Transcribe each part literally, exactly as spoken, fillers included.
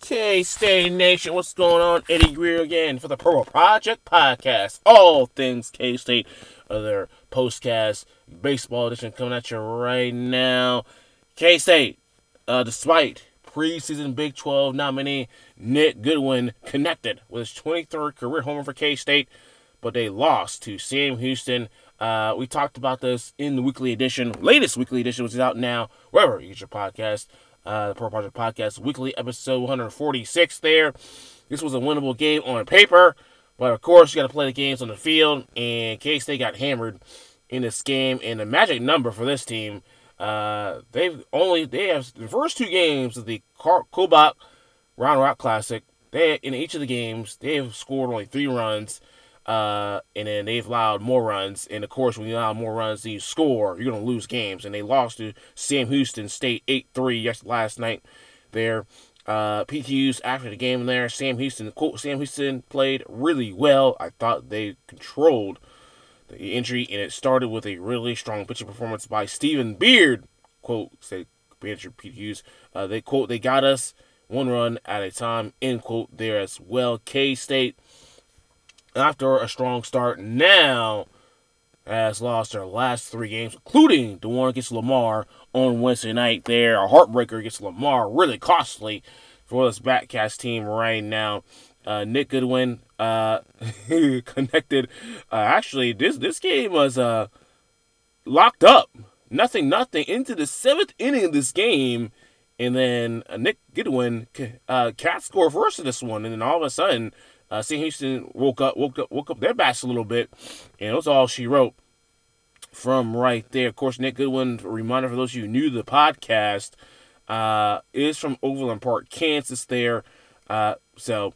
K-State Nation, what's going on? Eddie Greer again for the Purple Project Podcast. All things K-State, other postcast baseball edition coming at you right now. K-State, uh, despite preseason Big twelve nominee Nick Goodwin connected with his twenty-third career homer for K-State, but they lost to Sam Houston. Uh, we talked about this in the weekly edition, latest weekly edition, which is out now, wherever you get your podcast. Uh, the Pro Project Podcast weekly episode one forty-six there. This was a winnable game on paper, but of course you got to play the games on the field, and K-State got hammered in this game. And the magic number for this team, uh, they've only they have the first two games of the Kobach Round Rock Classic. They in each of the games they have scored only three runs. Uh, and then they've allowed more runs. And of course, when you allow more runs than you score, you're going to lose games. And they lost to Sam Houston State eight three last night there. Uh, P Q Us after the game there. Sam Houston, quote, Sam Houston played really well. I thought they controlled the injury, and it started with a really strong pitching performance by Stephen Beard. Quote, say, P Q Us. Uh, they, quote, they got us one run at a time, end quote, there as well. K-State, after a strong start, now has lost their last three games, including the one against Lamar on Wednesday night there. A heartbreaker against Lamar, really costly for this Batcast team right now. Uh, Nick Goodwin uh, connected. Uh, actually, this this game was uh, locked up. Nothing, nothing into the seventh inning of this game. And then uh, Nick Goodwin uh, cat scored first in this one. And then all of a sudden, Uh, Sam Houston woke up, woke up, woke up their backs a little bit, and it was all she wrote from right there. Of course, Nick Goodwin, a reminder for those of you new to the podcast, uh, is from Overland Park, Kansas. There, uh, so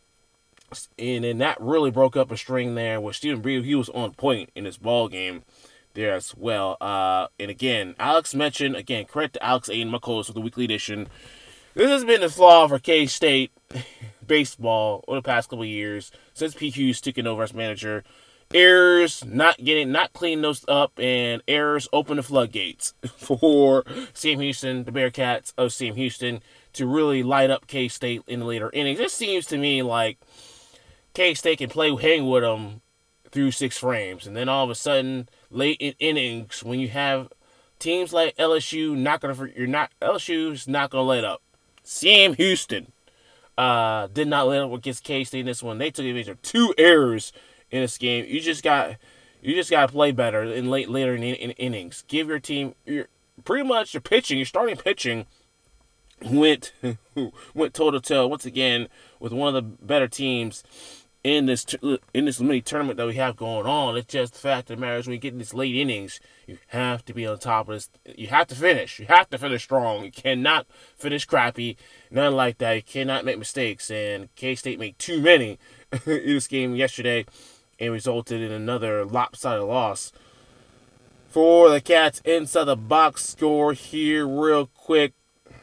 and then that really broke up a string there with Stephen Beard. He was on point in this ball game there as well. Uh, and again, Alex mentioned again, credit to Alex Aiden, my co-host with the weekly edition. This has been the flaw for K-State baseball over the past couple of years since P Q's taken over as manager. Errors, not getting, not cleaning those up, and errors open the floodgates for Sam Houston, the Bearcats of Sam Houston, to really light up K-State in the later innings. It seems to me like K-State can play hang with them through six frames, and then all of a sudden, late in innings, when you have teams like L S U, not gonna, you're not L S U's not gonna let up. Sam Houston uh, did not let up against K-State in this one. They took advantage of two errors in this game. You just got, you just got to play better in late later in, in, in innings. Give your team your pretty much your pitching, your starting pitching went went toe to toe once again with one of the better teams in this in this mini tournament that we have going on. It's just the fact of the matter is when you get in these late innings, you have to be on top of this. You have to finish. You have to finish strong. You cannot finish crappy. Nothing like that. You cannot make mistakes. And K-State made too many in this game yesterday and resulted in another lopsided loss for the Cats. Inside the box score here real quick.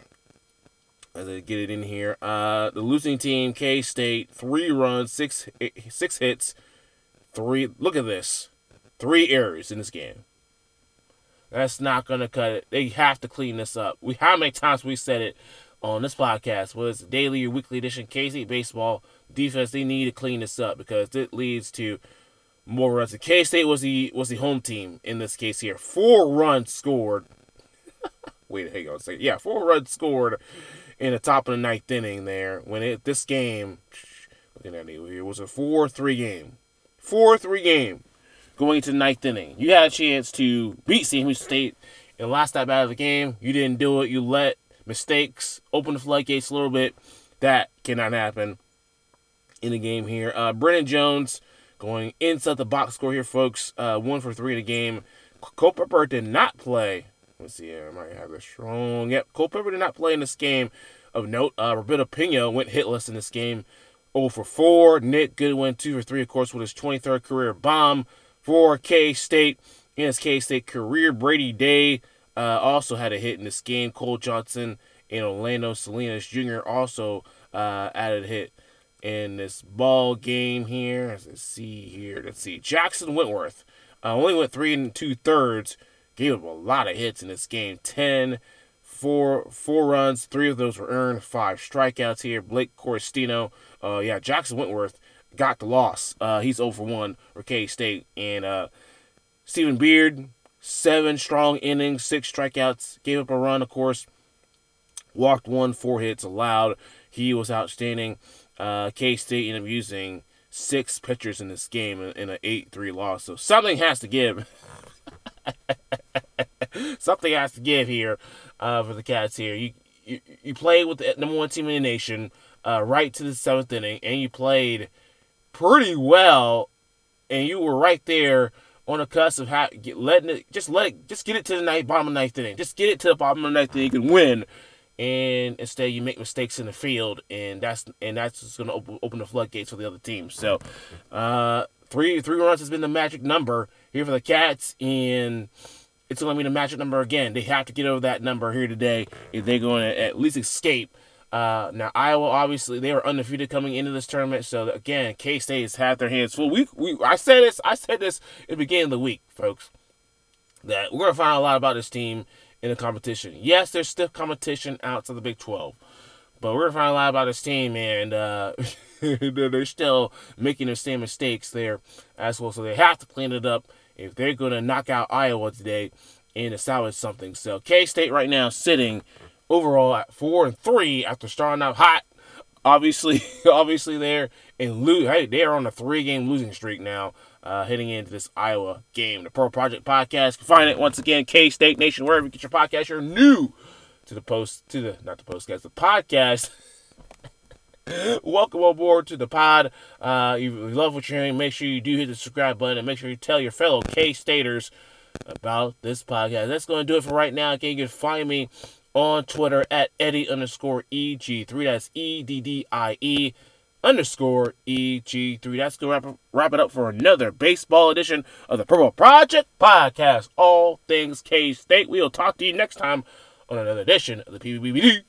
As I get it in here, uh, the losing team, K-State, three runs, six six hits, three. Look at this, three errors in this game. That's not gonna cut it. They have to clean this up. We how many times we said it on this podcast? Was daily or weekly edition K-State baseball defense? They need to clean this up because it leads to more runs. K-State was the was the home team in this case here. Four runs scored. Wait, hang on a second. Yeah, four runs scored in the top of the ninth inning there. When it this game, looking at it, it was a four three game. four three game going into the ninth inning. You had a chance to beat Sam Houston State in the last at bat of the game. You didn't do it. You let mistakes open the floodgates a little bit. That cannot happen in the game here. Uh, Brennan Jones going inside the box score here, folks. Uh, one for three in the game. Culpepper did not play. Let's see here. I might have this wrong. Yep, Culpepper did not play in this game. Of note, uh, Roberto Pena went hitless in this game. oh for four. Nick Goodwin, two for three, of course, with his twenty-third career bomb for K-State. In his K-State career, Brady Day uh, also had a hit in this game. Cole Johnson and Orlando Salinas Junior also uh, added a hit in this ball game here. Let's see here. Let's see. Jackson Wentworth uh, only went three and two thirds. Gave up a lot of hits in this game. ten, four four runs. Three of those were earned. Five strikeouts here. Blake Corstino, uh, yeah, Jackson Wentworth got the loss. Uh, he's zero for one for K-State. And uh, Stephen Beard, seven strong innings, six strikeouts. Gave up a run, of course. Walked one, four hits allowed. He was outstanding. Uh, K-State ended up using six pitchers in this game in, in an eight three loss. So something has to give. Something has to give here uh, for the Cats here. You, you you played with the number one team in the nation uh, right to the seventh inning, and you played pretty well, and you were right there on the cusp of how, get, letting it just let it just get it to the ninth, bottom of the ninth inning. Just get it to the bottom of the ninth inning and win. And instead, you make mistakes in the field, and that's and that's just going to open, open the floodgates for the other team. So, uh, three three runs has been the magic number here for the Cats, and it's going to be the magic number again. They have to get over that number here today if they're going to at least escape. Uh, now, Iowa, obviously, they were undefeated coming into this tournament. So, again, K-State has had their hands full. We, we, I said this I said this at the beginning of the week, folks, that we're going to find out a lot about this team in the competition. Yes, there's still competition outside the Big twelve. But we're going to find a lot about this team, and uh, they're still making the same mistakes there as well. So they have to clean it up if they're going to knock out Iowa today and to salvage something. So K-State right now sitting overall at four and three after starting out hot. Obviously, obviously they're in lo- hey, they're on a three-game losing streak now, uh, heading into this Iowa game. The Pro Project Podcast, you can find it once again, K-State Nation, wherever you get your podcast. You're new to the post, to the not the postcast, the podcast. Welcome aboard to the pod. Uh, if you love what you're hearing, make sure you do hit the subscribe button and make sure you tell your fellow K-Staters about this podcast. That's going to do it for right now. Again, you can find me on Twitter at Eddie underscore E G three. That's E D D I E underscore E G three. That's going to wrap, wrap it up for another baseball edition of the Purple Project Podcast. All things K-State. We'll talk to you next time on another edition of the P B B D